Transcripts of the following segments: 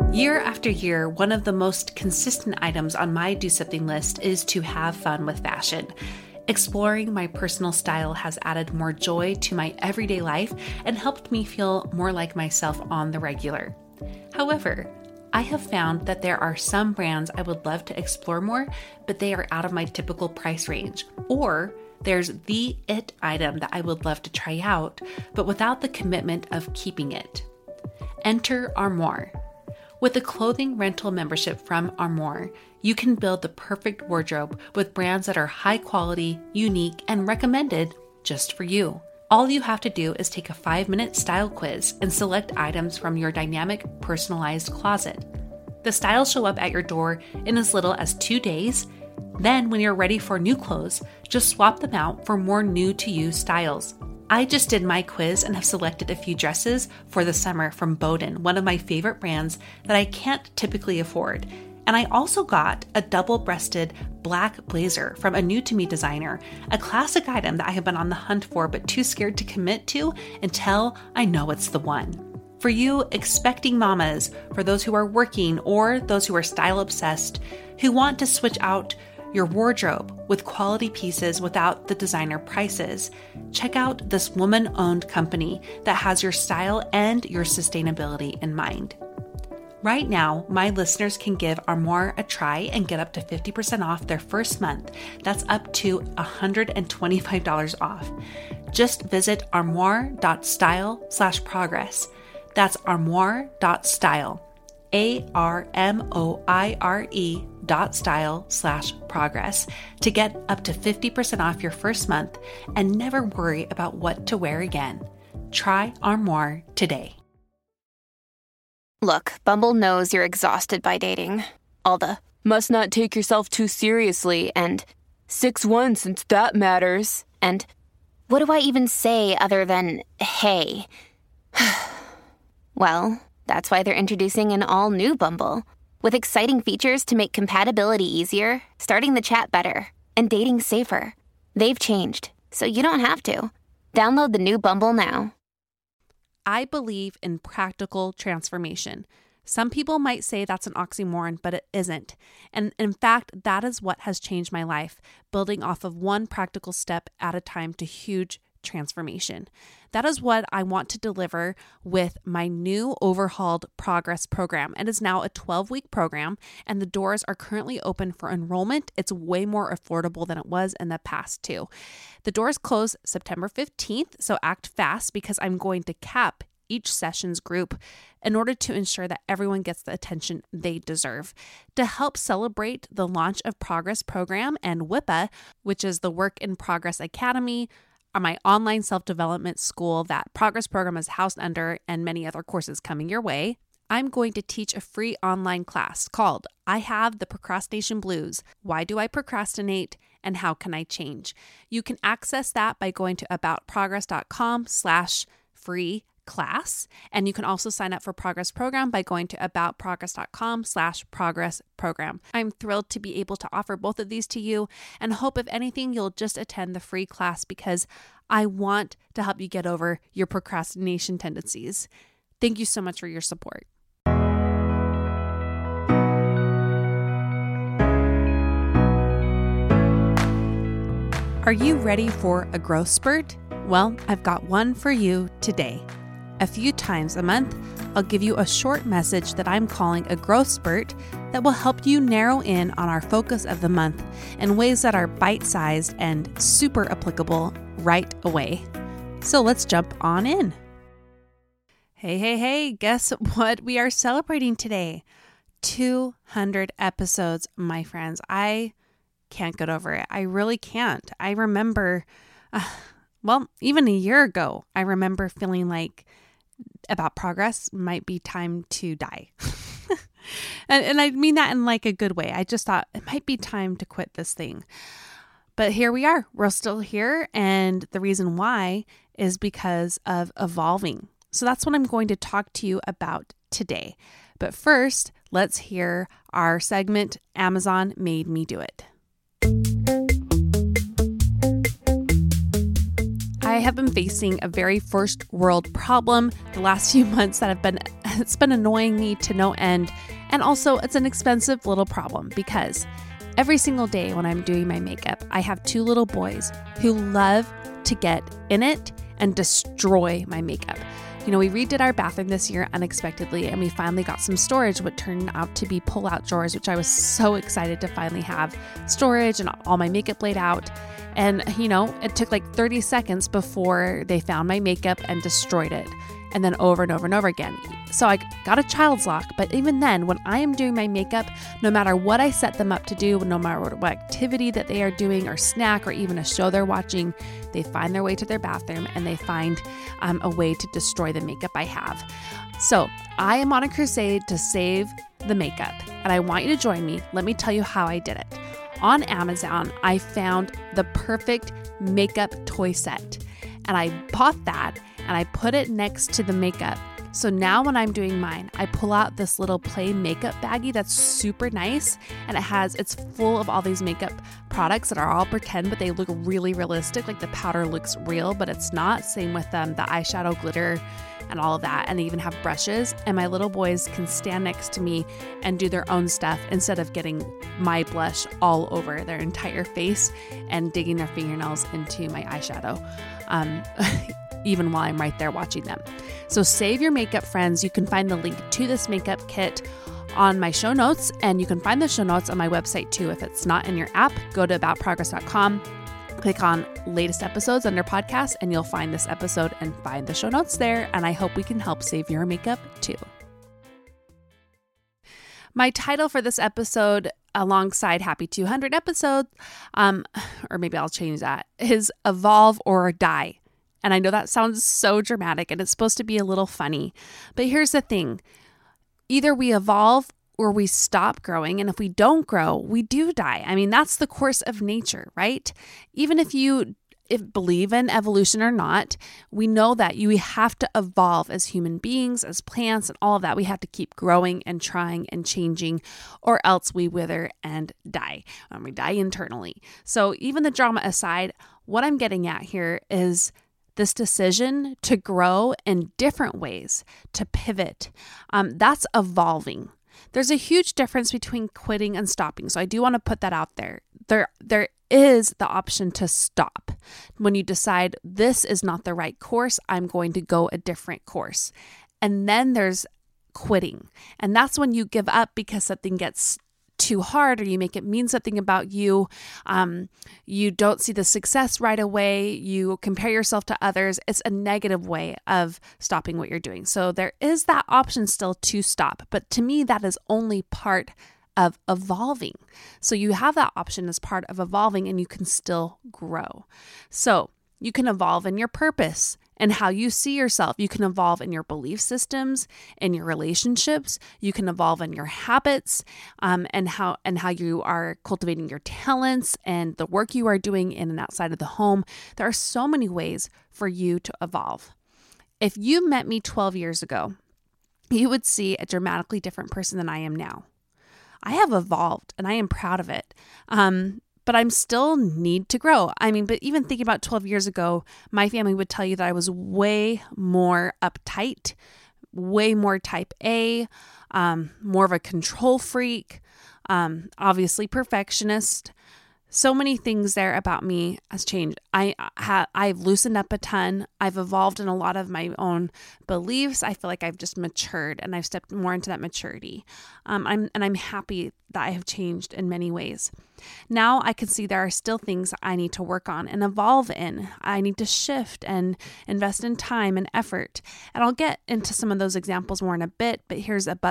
Year after year, one of the most consistent items on my do something list is to have fun with fashion. Exploring my personal style has added more joy to my everyday life and helped me feel more like myself on the regular. However, I have found that there are some brands I would love to explore more, but they are out of my typical price range. Or there's the it item that I would love to try out, but without the commitment of keeping it. Enter Armoire. With a clothing rental membership from Armoire, you can build the perfect wardrobe with brands that are high quality, unique, and recommended just for you. All you have to do is take a 5-minute style quiz and select items from your dynamic, personalized closet. The styles show up at your door in as little as 2 days. Then, when you're ready for new clothes, just swap them out for more new-to-you styles. I just did my quiz and have selected a few dresses for the summer from Boden, one of my favorite brands that I can't typically afford. And I also got a double-breasted black blazer from a new-to-me designer, a classic item that I have been on the hunt for but too scared to commit to until I know it's the one. For you expecting mamas, for those who are working or those who are style-obsessed, who want to switch out your wardrobe with quality pieces without the designer prices, check out this woman-owned company that has your style and your sustainability in mind. Right now, my listeners can give Armoire a try and get up to 50% off their first month. That's up to $125 off. Just visit armoire.style/progress. That's armoire.style. ARMOIRE.style/progress to get up to 50% off your first month and never worry about what to wear again. Try Armoire today. Look, Bumble knows you're exhausted by dating. All the must not take yourself too seriously and 6'1" since that matters. And what do I even say other than hey? Well, that's why they're introducing an all-new Bumble with exciting features to make compatibility easier, starting the chat better, and dating safer. They've changed, so you don't have to. Download the new Bumble now. I believe in practical transformation. Some people might say that's an oxymoron, but it isn't. And in fact, that is what has changed my life, building off of one practical step at a time to huge transformation. That is what I want to deliver with my new overhauled Progress program. It is now a 12-week program, and the doors are currently open for enrollment. It's way more affordable than it was in the past too. The doors close September 15th, so act fast because I'm going to cap each session's group in order to ensure that everyone gets the attention they deserve. To help celebrate the launch of Progress program and WIPA, which is the Work in Progress Academy, are my online self-development school that Progress program is housed under, and many other courses coming your way, I'm going to teach a free online class called I Have the Procrastination Blues. Why do I procrastinate and how can I change? You can access that by going to aboutprogress.com/free class. And you can also sign up for Progress program by going to aboutprogress.com/progress program. I'm thrilled to be able to offer both of these to you and hope if anything, you'll just attend the free class because I want to help you get over your procrastination tendencies. Thank you so much for your support. Are you ready for a growth spurt? Well, I've got one for you today. A few times a month, I'll give you a short message that I'm calling a growth spurt that will help you narrow in on our focus of the month in ways that are bite-sized and super applicable right away. So let's jump on in. Hey, guess what we are celebrating today? 200 episodes, my friends. I can't get over it. I really can't. I remember, even a year ago, I remember feeling like About Progress might be time to die. and I mean that in like a good way. I just thought it might be time to quit this thing. But here we are. We're still here. And the reason why is because of evolving. So that's what I'm going to talk to you about today. But first, let's hear our segment, Amazon Made Me Do It. I have been facing a very first world problem the last few months that have been it's been annoying me to no end. And also it's an expensive little problem because every single day when I'm doing my makeup, I have 2 little boys who love to get in it and destroy my makeup. We redid our bathroom this year unexpectedly, and we finally got some storage, what turned out to be pull-out drawers, which I was so excited to finally have storage and all my makeup laid out. And, it took like 30 seconds before they found my makeup and destroyed it. And then over and over and over again. So I got a child's lock, but even then, when I am doing my makeup, no matter what I set them up to do, no matter what activity that they are doing or snack or even a show they're watching, they find their way to their bathroom and they find a way to destroy the makeup I have. So I am on a crusade to save the makeup, and I want you to join me. Let me tell you how I did it. On Amazon, I found the perfect makeup toy set, and I bought that and I put it next to the makeup. So now when I'm doing mine, I pull out this little play makeup baggie that's super nice, and it's full of all these makeup products that are all pretend, but they look really realistic. Like the powder looks real, but it's not. Same with the eyeshadow glitter and all of that. And they even have brushes, and my little boys can stand next to me and do their own stuff instead of getting my blush all over their entire face and digging their fingernails into my eyeshadow. Even while I'm right there watching them. So save your makeup, friends. You can find the link to this makeup kit on my show notes, and you can find the show notes on my website too. If it's not in your app, go to aboutprogress.com, click on latest episodes under podcast, and you'll find this episode and find the show notes there. And I hope we can help save your makeup too. My title for this episode, alongside Happy 200 episodes, or maybe I'll change that, is Evolve or Die. And I know that sounds so dramatic and it's supposed to be a little funny, but here's the thing. Either we evolve or we stop growing. And if we don't grow, we do die. I mean, that's the course of nature, right? Even if you believe in evolution or not, we know that we have to evolve as human beings, as plants, and all of that. We have to keep growing and trying and changing, or else we wither and die. We die internally. So even the drama aside, what I'm getting at here is this decision to grow in different ways, to pivot. That's evolving. There's a huge difference between quitting and stopping. So I do want to put that out there. There is the option to stop. When you decide this is not the right course, I'm going to go a different course. And then there's quitting. And that's when you give up because something gets too hard, or you make it mean something about you. You don't see the success right away. You compare yourself to others. It's a negative way of stopping what you're doing. So there is that option still to stop. But to me, that is only part of evolving. So you have that option as part of evolving, and you can still grow. So you can evolve in your purpose and how you see yourself. You can evolve in your belief systems, in your relationships. You can evolve in your habits, and how you are cultivating your talents and the work you are doing in and outside of the home. There are so many ways for you to evolve. If you met me 12 years ago, you would see a dramatically different person than I am now. I have evolved, and I am proud of it. But I'm still need to grow. But even thinking about 12 years ago, my family would tell you that I was way more uptight, way more type A, more of a control freak, obviously perfectionist. So many things there about me has changed. I've loosened up a ton. I've evolved in a lot of my own beliefs. I feel like I've just matured, and I've stepped more into that maturity. I'm happy that I have changed in many ways. Now I can see there are still things I need to work on and evolve in. I need to shift and invest in time and effort. And I'll get into some of those examples more in a bit, but here's a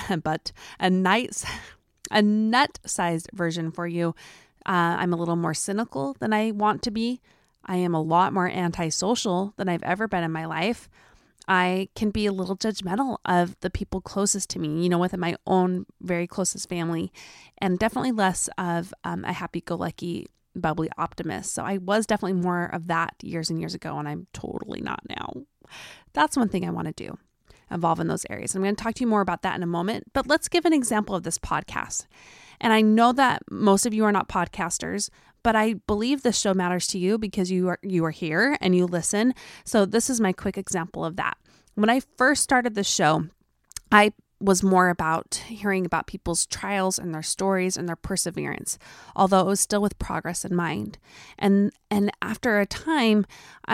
nut-sized version for you. I'm a little more cynical than I want to be. I am a lot more antisocial than I've ever been in my life. I can be a little judgmental of the people closest to me, within my own very closest family, and definitely less of a happy-go-lucky, bubbly optimist. So I was definitely more of that years and years ago, and I'm totally not now. That's one thing I want to do, evolve in those areas. I'm going to talk to you more about that in a moment, but let's give an example of this podcast. And I know that most of you are not podcasters, but I believe this show matters to you because you are here and you listen. So this is my quick example of that. When I first started the show, I was more about hearing about people's trials and their stories and their perseverance, although it was still with progress in mind. And after a time,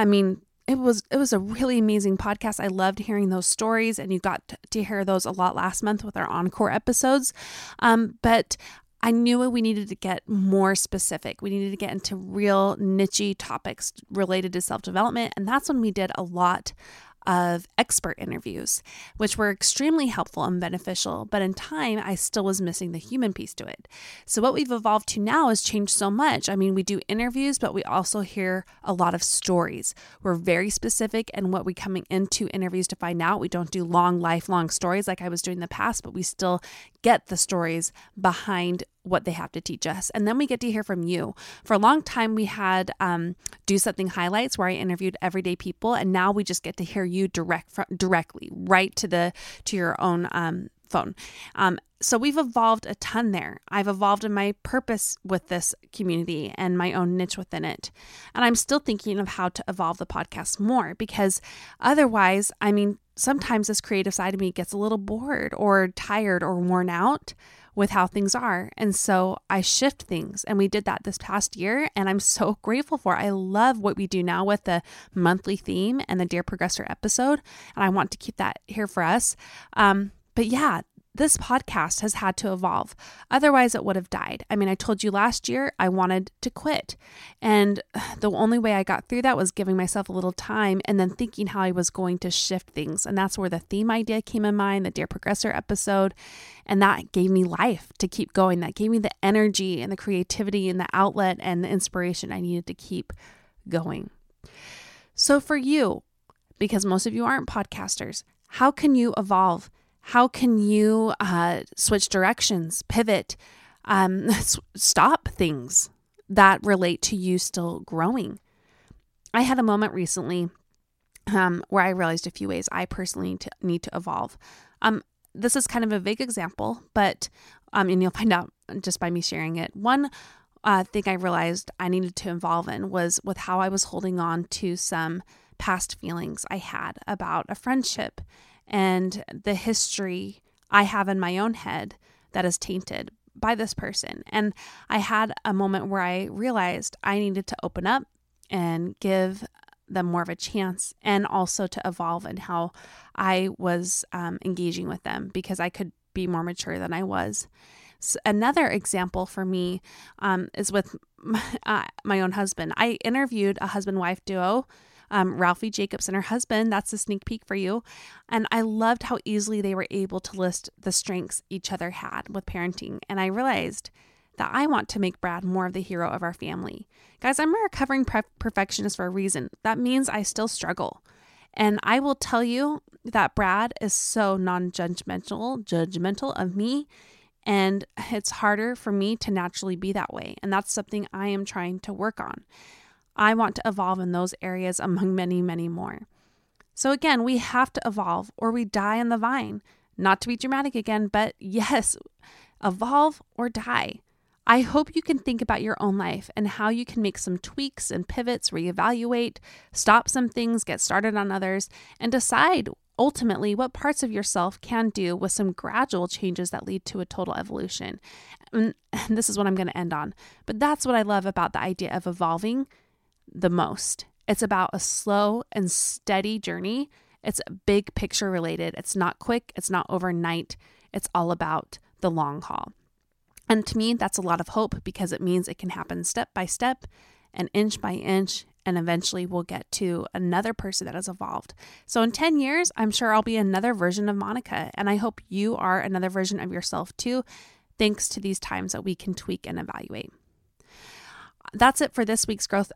it was a really amazing podcast. I loved hearing those stories, and you got to hear those a lot last month with our encore episodes. But I knew we needed to get more specific. We needed to get into real niche topics related to self-development. And that's when we did a lot of expert interviews, which were extremely helpful and beneficial. But in time, I still was missing the human piece to it. So what we've evolved to now has changed so much. We do interviews, but we also hear a lot of stories. We're very specific in what we're coming into interviews to find out. We don't do lifelong stories like I was doing in the past, but we still get the stories behind what they have to teach us. And then we get to hear from you. For a long time, we had Do Something highlights where I interviewed everyday people. And now we just get to hear you directly, right to your own phone. So we've evolved a ton there. I've evolved in my purpose with this community and my own niche within it. And I'm still thinking of how to evolve the podcast more, because otherwise, sometimes this creative side of me gets a little bored or tired or worn out with how things are. And so I shift things, and we did that this past year, and I'm so grateful for it. I love what we do now with the monthly theme and the Dear Progressor episode, and I want to keep that here for us. But yeah, this podcast has had to evolve. Otherwise, it would have died. I told you last year I wanted to quit. And the only way I got through that was giving myself a little time and then thinking how I was going to shift things. And that's where the theme idea came in mind, the Dear Progressor episode. And that gave me life to keep going. That gave me the energy and the creativity and the outlet and the inspiration I needed to keep going. So for you, because most of you aren't podcasters, how can you evolve? How can you switch directions, pivot, stop things that relate to you still growing? I had a moment recently where I realized a few ways I personally need to evolve. This is kind of a vague example, but and you'll find out just by me sharing it. One thing I realized I needed to evolve in was with how I was holding on to some past feelings I had about a friendship and the history I have in my own head that is tainted by this person. And I had a moment where I realized I needed to open up and give them more of a chance, and also to evolve in how I was engaging with them, because I could be more mature than I was. So another example for me is with my own husband. I interviewed a husband-wife duo, Ralphie Jacobs and her husband. That's a sneak peek for you. And I loved how easily they were able to list the strengths each other had with parenting. And I realized that I want to make Brad more of the hero of our family. Guys, I'm a recovering perfectionist for a reason. That means I still struggle. And I will tell you that Brad is so judgmental of me. And it's harder for me to naturally be that way. And that's something I am trying to work on. I want to evolve in those areas among many, many more. So again, we have to evolve or we die on the vine. Not to be dramatic again, but yes, evolve or die. I hope you can think about your own life and how you can make some tweaks and pivots, reevaluate, stop some things, get started on others, and decide ultimately what parts of yourself can do with some gradual changes that lead to a total evolution. And this is what I'm going to end on. But that's what I love about the idea of evolving the most. It's about a slow and steady journey. It's big picture related. It's not quick. It's not overnight. It's all about the long haul. And to me, that's a lot of hope, because it means it can happen step by step and inch by inch. And eventually we'll get to another person that has evolved. So in 10 years, I'm sure I'll be another version of Monica. And I hope you are another version of yourself too, thanks to these times that we can tweak and evaluate. That's it for this week's Growth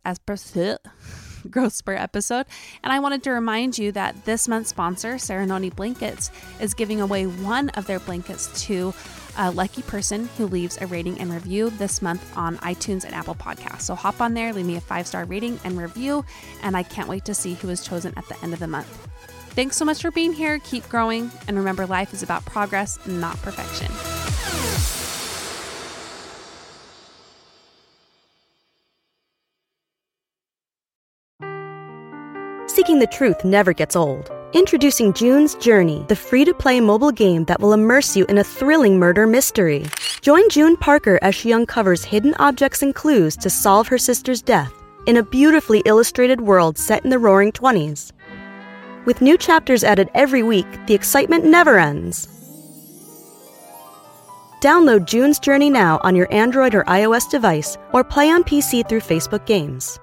Spur episode. And I wanted to remind you that this month's sponsor, Serenoni Blankets, is giving away one of their blankets to a lucky person who leaves a rating and review this month on iTunes and Apple Podcasts. So hop on there, leave me a 5-star rating and review, and I can't wait to see who is chosen at the end of the month. Thanks so much for being here. Keep growing, and remember, life is about progress, not perfection. Seeking the truth never gets old. Introducing June's Journey, the free-to-play mobile game that will immerse you in a thrilling murder mystery. Join June Parker as she uncovers hidden objects and clues to solve her sister's death in a beautifully illustrated world set in the Roaring '20s. With new chapters added every week, the excitement never ends. Download June's Journey now on your Android or iOS device, or play on PC through Facebook Games.